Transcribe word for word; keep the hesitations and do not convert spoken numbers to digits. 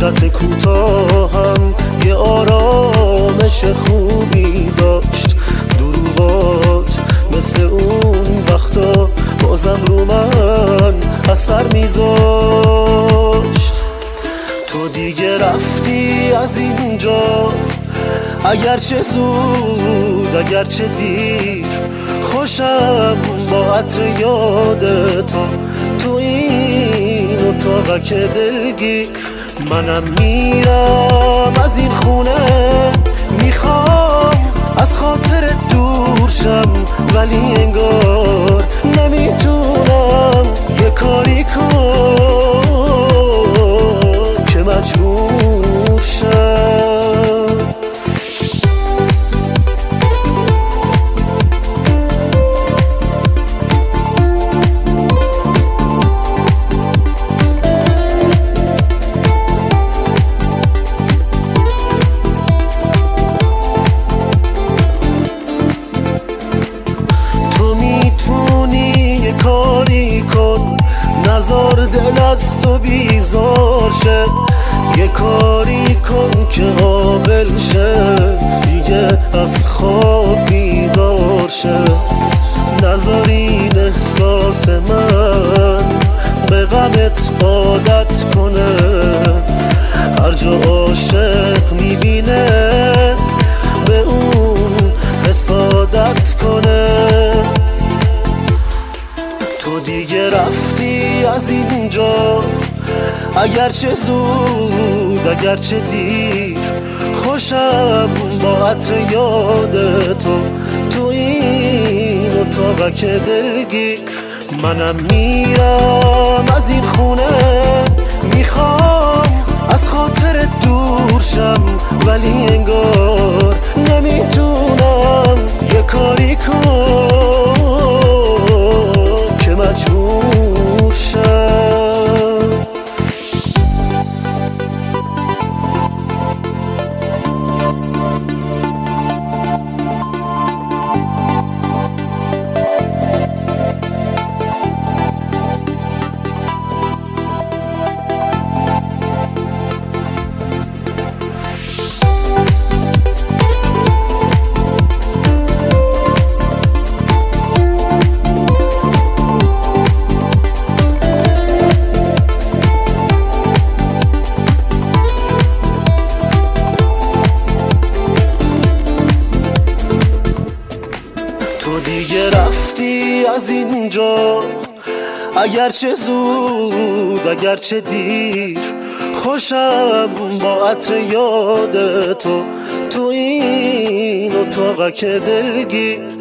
مدت کوتاهم یه آرامش خوبی داشت. دروغات مثل اون وقتا بازم رو من اثر میذاشت. تو دیگه رفتی از اینجا، اگرچه زود اگرچه دیر. خوشم با عطر یاد تو تو این اتاقک دلگیر. منم میرم از این خونه، میخوام از خاطر دور شم، ولی انگار نمیتونم یه کاری کن که مجبور شم. نزار دل از تو بیزار شه، یه کاری کن که قابل شه دیگه از خواب بیدار شه. نزار این احساس من به غمت عادت کنه، هر جا عاشق میبینه به اون حسادت کنه. تو دیگه رفتی از اینجا، اگرچه زود اگرچه دیر. خوشم با عطر یاد تو تو این اتاقک دلگیر. منم میرم از این خونه، میخوام از خاطر دور شم، ولی انگار نمیتونم یه کاری کن که مجبور شم. تو دیگه رفتی از اینجا، اگرچه زود اگرچه دیر. خوشم با عطر یاد تو تو این اتاقک دلگیر.